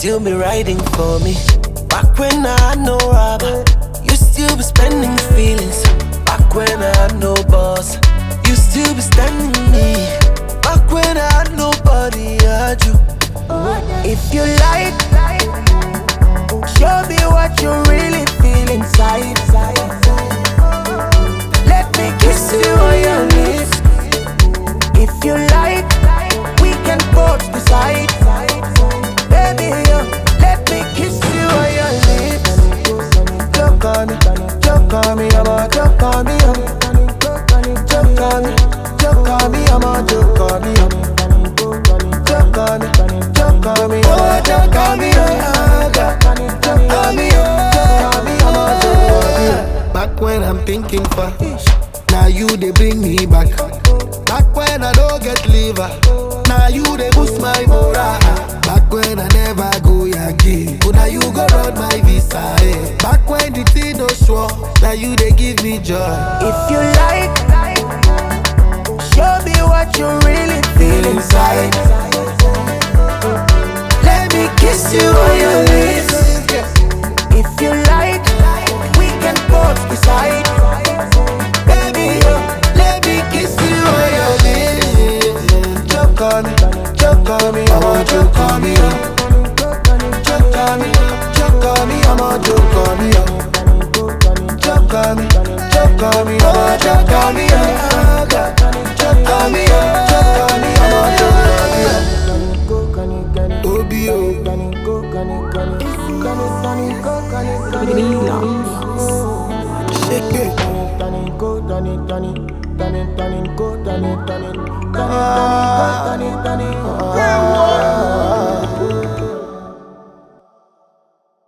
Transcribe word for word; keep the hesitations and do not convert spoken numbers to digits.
still be riding for me. Back when I had no rubber, you still be spending feelings. Back when I had no boss, you still be standing me. Back when I had nobody, I had you. If you like, show me what you really feel inside. Let me kiss you on your lips. If you like, we can both decide. Baby, yo, let me kiss you on your lips. Choke on me, choke on me, I'm a choke on me, choke on me, choke on me, I'm a choke on me, choke on me, choke on me, oh choke on me, oh choke on me, choke on me, I'm a choke on me. Back when I'm thinking for, now you they bring me back. Back when I don't get liver, now you they boost my morale. Back when I never go Yankee, but now you go run my visa. Eh. Back when the thing no sure, now you they give me joy. If you like, show me what you really feel inside. Let me kiss you on your lips. If you like, we can both decide. Baby, yo, let me kiss you on your lips. Choke on me, choke on me, I'm a choke on me. Choke on me, choke on me, I'm a choke on me. Choke on me, choke on me, I'm a choke on me. Choke on me, choke on me, I'm a choke on me. Obio, shake it. Ah.